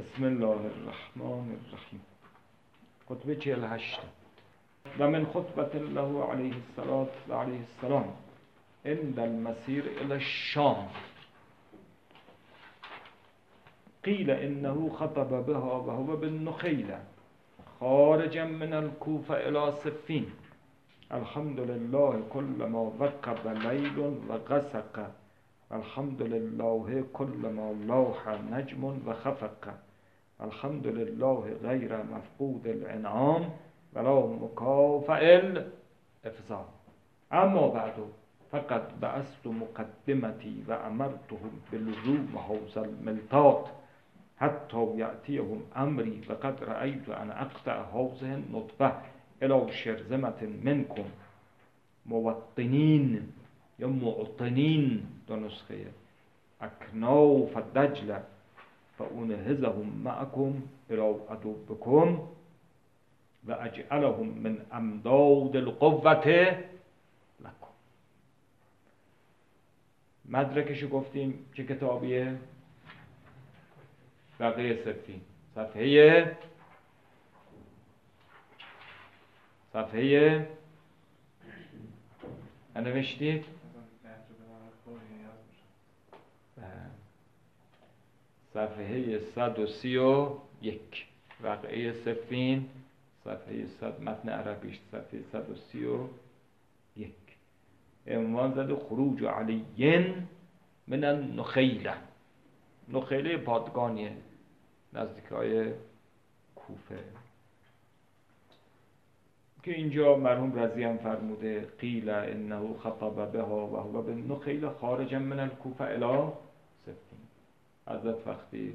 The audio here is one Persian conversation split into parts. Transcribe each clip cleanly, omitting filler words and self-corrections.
بسم الله الرحمن الرحیم. خطبه 48. و من خطبة الله علیه السلام عند المسیر الى الشام قیل انه خطب بها و هو بالنخیل خارجا من الكوفة الى صفین. الحمد لله كل ما وقب لیل و غسق. الحمد لله كل ما لاح نجم و خفق. الحمد لله غیر مفقود الانعام ولا مکافئ الافضال. اما بعد فقد بعثت مقدمتي و امرتهم بلزوم هذا الملتاط حتى یأتیهم امری و قد رأیت ان اقطع هذه النطفه الى شرذمة منکم موطنین یا معطنین دو نسخه اکناف دجله فانهزهم معکم الى عدوکم و اجعلهم من امداد القوة لکم. مدرکشو گفتیم چه کتابیه؟ بقیه صفین صفحه نوشتید؟ صفحه 131 وقعه صفین، صفحه 100 متن عربیش صفحه 131. عنوان زده خروج علی من النخیله. نخیله پادگانیه نزدیکای کوفه که اینجا مرحوم رضی هم فرموده قیل انه خطب بها و هو بالنخیل خارجا من الكوفه الی صفین. حضرت وقتی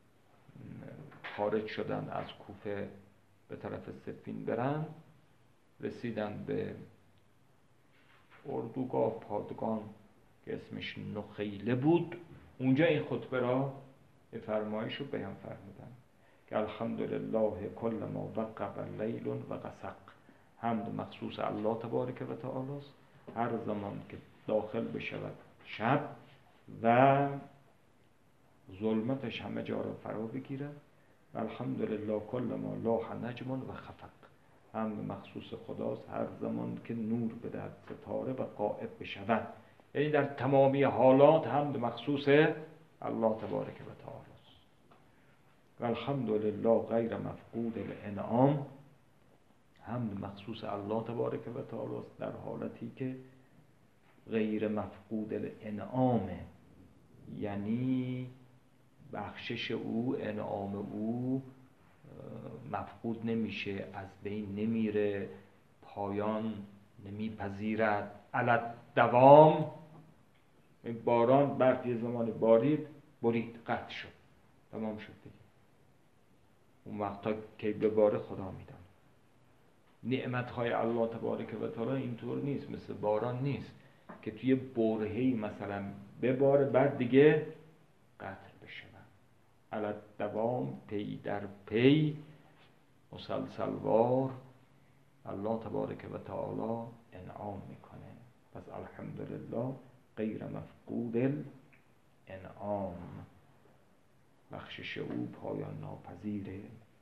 خارج شدن از کوفه به طرف صفین برن، رسیدن به اردوگاه پادگان که اسمش نخیله بود. اونجا این خطبه را به فرمایش رو بیان فرمودن که الحمدلله کل ما وقب لیل و غسق. حمد مخصوص الله تبارک و تعالی است هر زمان که داخل بشود شب و ظلمتش همه جا را فرا بگیرد. و الحمدلله کل ما لاح نجم و خفق. حمد مخصوص خداست هر زمان که نور بدهد ستاره و غائب بشود. یعنی در تمامی حالات حمد مخصوص الله تبارک و تعالی است. و الحمدلله غیر مفقود الانعام. حمد مخصوص الله تبارک و تعالی است در حالتی که غیر مفقود الانعامه، یعنی بخشش او، انعام او مفقود نمیشه، از بین نمیره، پایان نمیپذیرد. علت دوام. باران برف یه زمان برید قطع شد، تمام شد دیگه. اون وقتا که بباره خدا میدن. نعمتهای الله تبارک و تعالی اینطور نیست، مثل باران نیست که توی برهه‌ای مثلا بباره بعد دیگه قطع بشه. علت دوام، پی در پی، مسلسلوار الله تبارک و تعالی انعام میکنه. پس الحمدلله غیر مفقود الانعام. بخشش او پایان ناپذیره،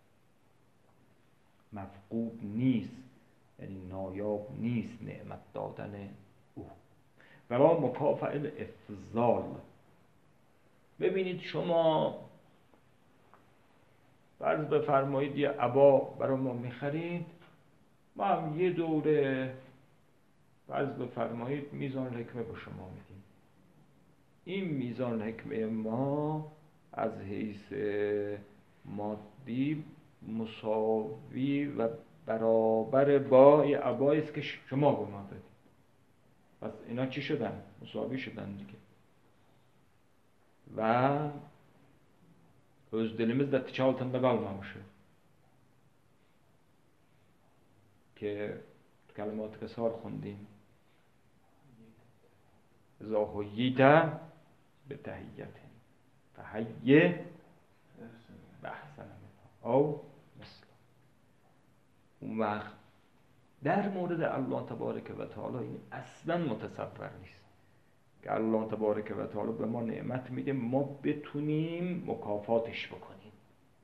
مفقود نیست، یعنی نایاب نیست نعمت دادن او. ولا مکافئ الافضال. ببینید شما فرض بفرمایید یه عبا برای ما میخرید، ما هم یه دوره فرض بفرمایید میزان حکمه به شما میدیم. این میزان حکمه ما از حیث مادی مساوی و برابر با یه عبایی است که شما به ما دادید. پس اینا چی شدن؟ مساوی شدن دیگه. و özlerimiz de tıçı altında kalmamışı. Ki kelimat-ı kesar خوندیم. اذا حییت بتحیت فحی بأحسن منها او مثل. اون وقت در مورد الله تبارک و تعالی این اصلا متصور نیست که الله تبارک و تعالی به ما نعمت میده ما بتونیم مکافاتش بکنیم.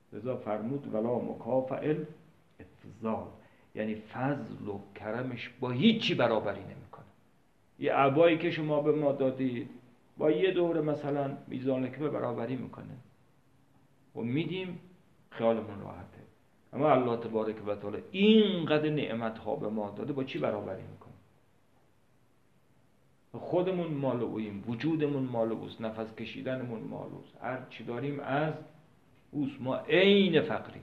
لذا فرمود ولا مکافئ افضال، یعنی فضل و کرمش با هیچی برابری نمیکنه. یه عبایی که شما به ما دادید با یه دوره مثلا میزان لکه برابری میکنه و میدیم خیالمون راحته. اما الله تبارک و تعالی اینقدر نعمت ها به ما داده، با چی برابری میکنه؟ خودمون مال اویم، وجودمون مال اوست، نفس کشیدنمون مال اوست، هر چی داریم از اوست، ما عین فقریم.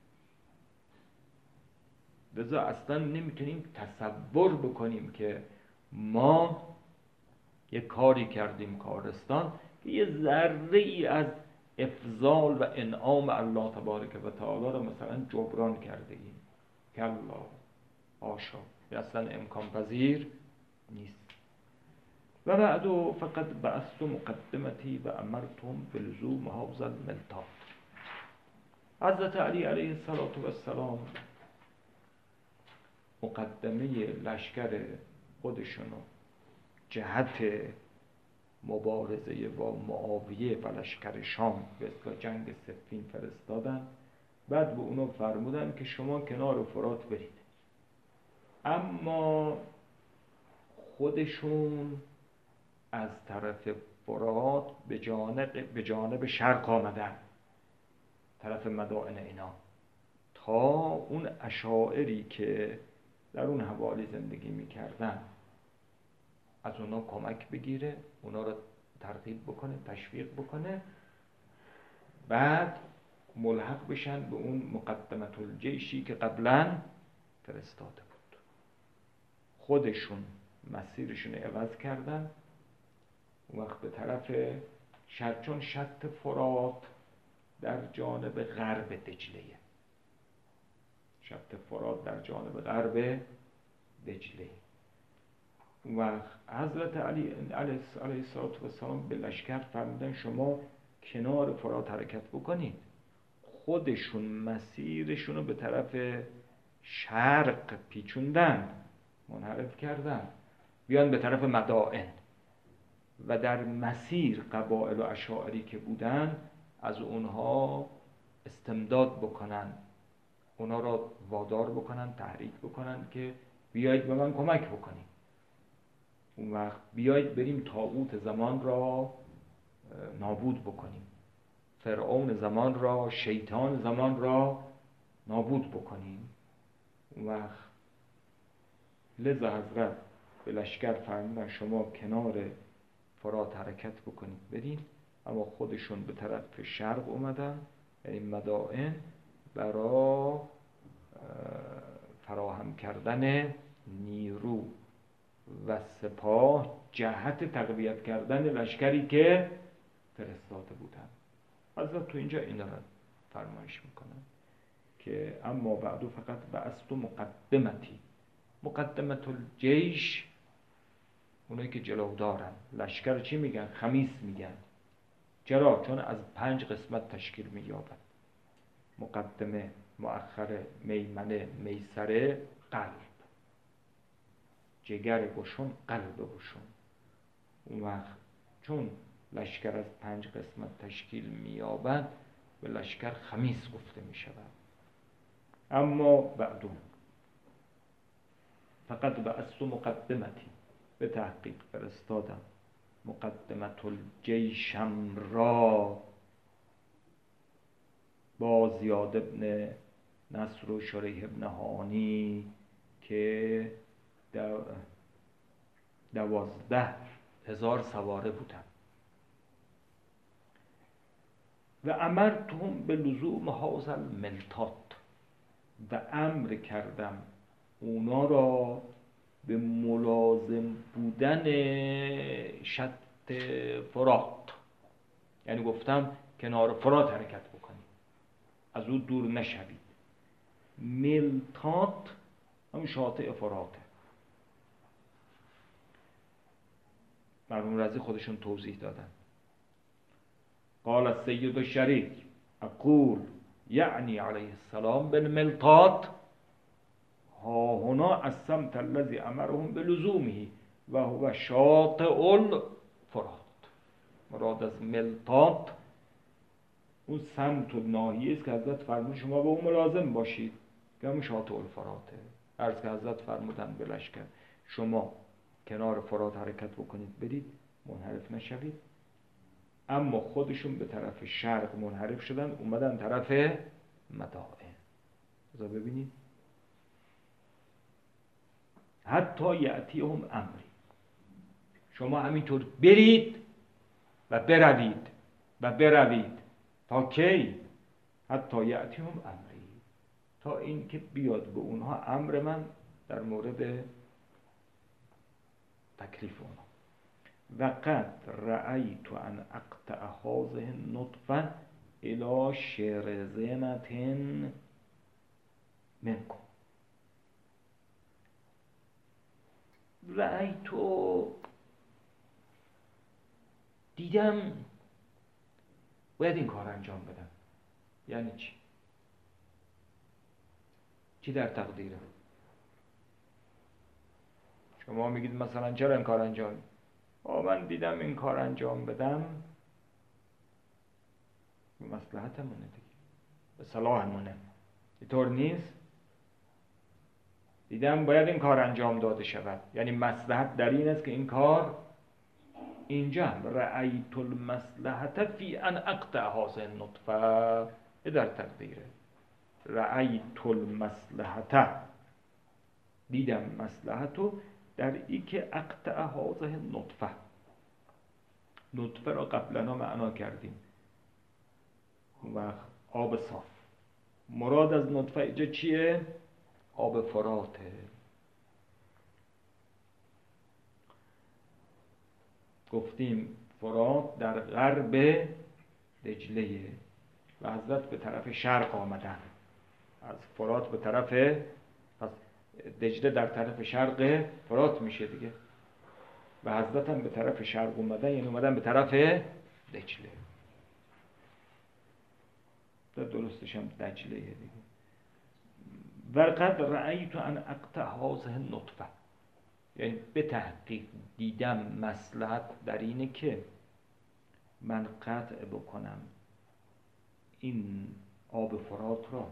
لذا اصلا نمیتونیم تصور بکنیم که ما یه کاری کردیم کارستان که یه ذره ای از افضال و انعام الله تبارک و تعالی رو مثلا جبران کرده ایم. کلا، حاشا، اصلا امکان پذیر نیست. و بعد فقط بعثت مقدمتی و امرتم بلزوم هذا الملتاط. حضرت علی علیه السلام مقدمه لشکر خودشونو جهت مبارزه با معاویه و لشکر شام به اصطلاح جنگ صفین فرستادن. بعد به اونو فرمودن که شما کنار فرات برید. اما خودشون از طرف فرات به جانب شرق آمدن، طرف مدائن اینا، تا اون اشاعری که در اون حوالی زندگی میکردن از اونا کمک بگیره، اونا رو ترغیب بکنه، تشویق بکنه، بعد ملحق بشن به اون مقدمت الجیشی که قبلا فرستاده بود. خودشون مسیرشون عوض کردن، اون وقت به طرف شرق، چون شط فرات در جانب غرب دجله، شط فرات در جانب غرب دجله. و حضرت علی علیه السلام به لشکر فرمودن شما کنار فرات حرکت بکنید. خودشون مسیرشون رو به طرف شرق پیچوندن، منحرف کردن، بیان به طرف مدائن و در مسیر قبائل و اشاعری که بودن از اونها استمداد بکنن، اونا را وادار بکنن، تحریک بکنن که بیایید به من کمک بکنید. اون وقت بیایید بریم طاغوت زمان را نابود بکنیم، فرعون زمان را، شیطان زمان را نابود بکنیم. اون وقت لذا حضرت به لشکر فرمودن شما کنار فرات حرکت بکنید برید. اما خودشون به طرف شرق اومدن، یعنی مدائن، برای فراهم کردن نیرو و سپاه جهت تقویت کردن لشکری که فرستاده بودن. حضرت تو اینجا این را فرمایش میکنن که اما بعدو فقط بعثت مقدمتی. مقدمت الجیش اونایی که جلو دارن لشکر چی میگن؟ خمیس میگن. چرا؟ چون از 5 قسمت تشکیل مییابد: مقدمه، مؤخره، میمنه، میسره، قلب. جگر گشن، قلب گشن. اون وقت چون لشکر از 5 قسمت تشکیل مییابد به لشکر خمیس گفته میشود. اما بعدون فقط بعثت مقدمتی، به تحقیق فرستادم مقدمت الجیشم را با زیاد ابن نصر و شریح ابن هانی که 12,000 سواره بودن. و امرتهم به لزوم هذا الملتاط، و امر کردم اونا را به ملازم بودن شط فرات، یعنی گفتم کنار فرات حرکت بکنید، از او دور نشوید. ملتاط همون شاطئ فراته. مرحوم رضی خودشون توضیح دادن. قال السید الشریف اقول یعنی علیه السلام بالملتاط ها هنا از سمت الذی امرهم بلزومه و هو شاطئ الفرات. مراد از ملتاط اون سمت و ناحیه است که حضرت فرمود شما به اون ملازم باشید که همون شاطئ الفراته. عرض که حضرت فرمودن به لشکر شما کنار فرات حرکت بکنید برید، منحرف نشوید. اما خودشون به طرف شرق منحرف شدن، اومدن طرف مدائن. بذار ببینید حتی یأتیهم امری، شما همینطور برید و بروید و بروید تا کی؟ حتی یأتیهم امری، تا این که بیاد به اونها امر من در مورد تکلیف اونها. و قد رأیت ان اقطع هذه النطفه الى شرذمة منکم. رأیتو دیدم باید این کار انجام بدم. یعنی چی؟ چی در تقدیره؟ شما میگید مثلا چرا این کار انجام؟ من دیدم این کار انجام بدم به مصلحتمونه دیگه، به صلاحمونه. اینطور نیست؟ دیدم باید این کار انجام داده شود، یعنی مصلحت در این است که این کار اینجا رأیت المصلحت فی ان اقطع هذه النطفه در تقدیره. رأیت المصلحت، دیدم مصلحتو در ای که اقطع هذه النطفه. نطفه را قبلا معنا کردیم و آب صاف. مراد از نطفه اینجا چیه؟ آب فراته. گفتیم فرات در غرب دجله و حضرت به طرف شرق آمدن. از فرات به طرف، پس دجله در طرف شرق فرات میشه دیگه، و حضرت هم به طرف شرق اومدن، یعنی اومدن به طرف دجله. درستش هم دجله دیگه. و قد رأیت ان اقطع هذه النطفه، یعنی به تحقیق دیدم مصلحت در اینه که من قطع بکنم این آب فرات را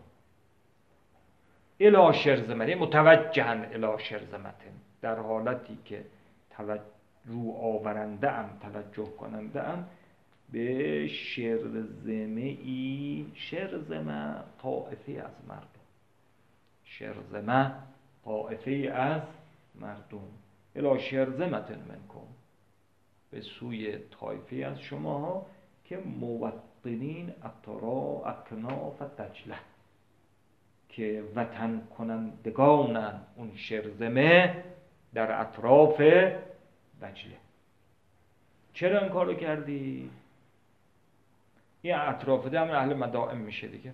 الی شرذمة، متوجهن الی شرذمة، در حالتی که رو آورنده ام، توجه کننده ام به شرذمه ای. شرذمه طائفه از مردم، شرذمه طائفه از مردم. الی شرذمة منکم، به سوی طائفه از شما که موطنین اکناف دجله، که وطن کنندگانن اون شرذمه در اطراف دجله. چرا این کارو کردی؟ این اطراف ده همون اهل مدائن میشه دیگه.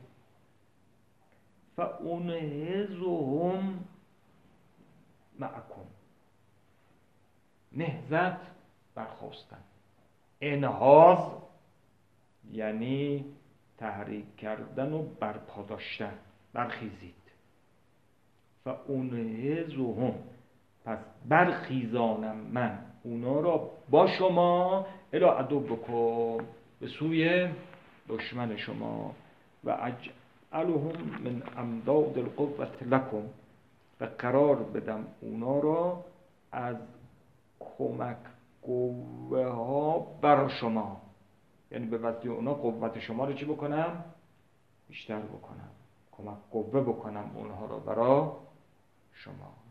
فانهزهم معکم، نهضت برخاستن. انهاض یعنی تحریک کردن و برپا داشتن، برخیزید. فانهزهم، پس برخیزانم من اونا را با شما الی عدوکم، به سوی دشمن شما. و اجعلهم من امداد القوة لکم، و قرار بدم اونا را از کمک قوه ها بر شما، یعنی به واسطه اونا قوت شما رو چی بکنم؟ بیشتر بکنم، کمک قوه بکنم اونها را برای شما.